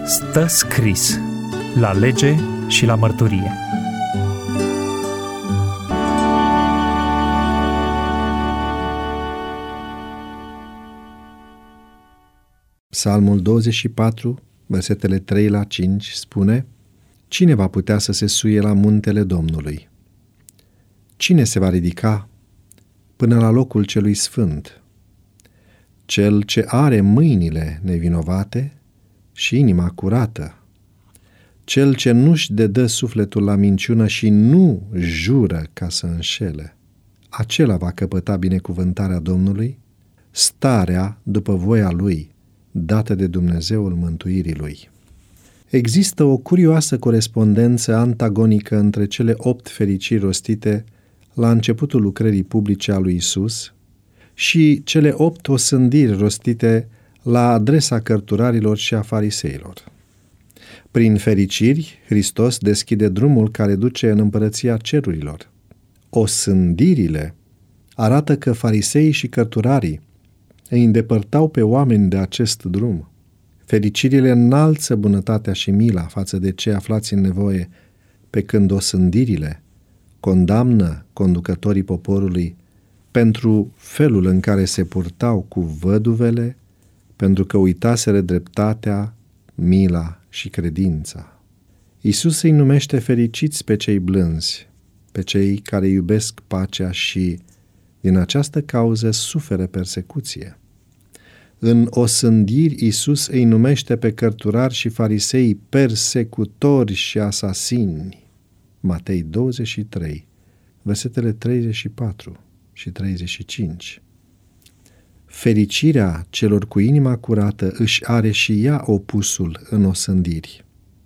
Stă scris la lege și la mărturie. Psalmul 24, versetele 3 la 5 spune: Cine va putea să se suie la muntele Domnului? Cine se va ridica până la locul celui sfânt? Cel ce are mâinile nevinovate și inima curată, cel ce nu-și dedă sufletul la minciună și nu jură ca să înșele, acela va căpăta binecuvântarea Domnului, starea după voia Lui, dată de Dumnezeul mântuirii Lui. Există o curioasă corespondență antagonică între cele 8 fericiri rostite la începutul lucrării publice a lui Isus și cele 8 osândiri rostite la adresa cărturarilor și a fariseilor. Prin fericiri, Hristos deschide drumul care duce în împărăția cerurilor. Osândirile arată că fariseii și cărturarii îi îndepărtau pe oameni de acest drum. Fericirile înalță bunătatea și mila față de cei aflați în nevoie, pe când osândirile condamnă conducătorii poporului pentru felul în care se purtau cu văduvele, pentru că uitaseră dreptatea, mila și credința. Iisus îi numește fericiți pe cei blânzi, pe cei care iubesc pacea și, din această cauză, suferă persecuție. În osândiri, Iisus îi numește pe cărturari și farisei persecutori și asasini. Matei 23, versetele 34 și 35. Fericirea celor cu inima curată își are și ea opusul în osândiri.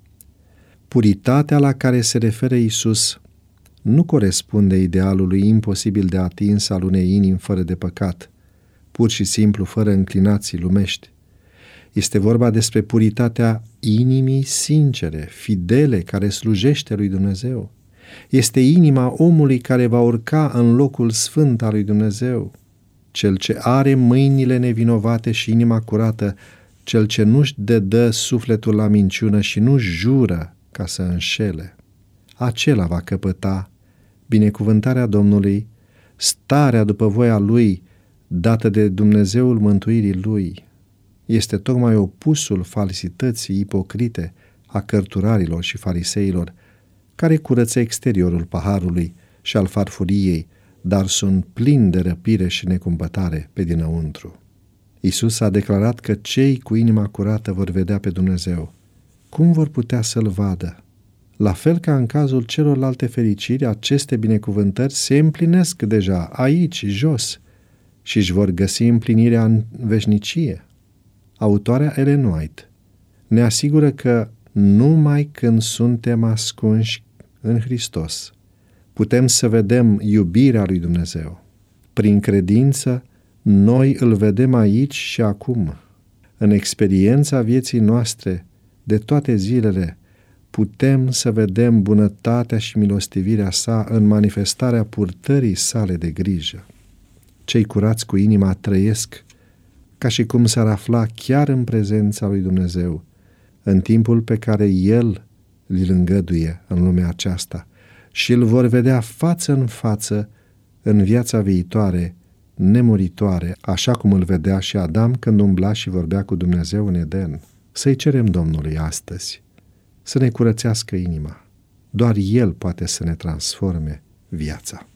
Puritatea la care se referă Iisus nu corespunde idealului imposibil de atins al unei inimi fără de păcat, pur și simplu fără înclinații lumești. Este vorba despre puritatea inimii sincere, fidele, care slujește lui Dumnezeu. Este inima omului care va urca în locul sfânt al lui Dumnezeu. Cel ce are mâinile nevinovate și inima curată, cel ce nu-și dedă sufletul la minciună și nu jură ca să înșele, acela va căpăta binecuvântarea Domnului, starea după voia Lui, dată de Dumnezeul mântuirii Lui. Este tocmai opusul falsității ipocrite a cărturarilor și fariseilor, care curăță exteriorul paharului și al farfuriei, dar sunt plini de răpire și necumpătare pe dinăuntru. Iisus a declarat că cei cu inima curată vor vedea pe Dumnezeu. Cum vor putea să-L vadă? La fel ca în cazul celorlalte fericiri, aceste binecuvântări se împlinesc deja aici, jos, și își vor găsi împlinirea în veșnicie. Autoarea Ellen White ne asigură că numai când suntem ascunși în Hristos putem să vedem iubirea lui Dumnezeu. Prin credință, noi îl vedem aici și acum. În experiența vieții noastre, de toate zilele, putem să vedem bunătatea și milostivirea sa în manifestarea purtării sale de grijă. Cei curați cu inima trăiesc ca și cum s-ar afla chiar în prezența lui Dumnezeu, în timpul pe care El îl îngăduie în lumea aceasta, și îl vor vedea față în față în viața viitoare, nemuritoare, așa cum îl vedea și Adam când umbla și vorbea cu Dumnezeu în Eden. Să-i cerem Domnului astăzi să ne curățească inima. Doar El poate să ne transforme viața.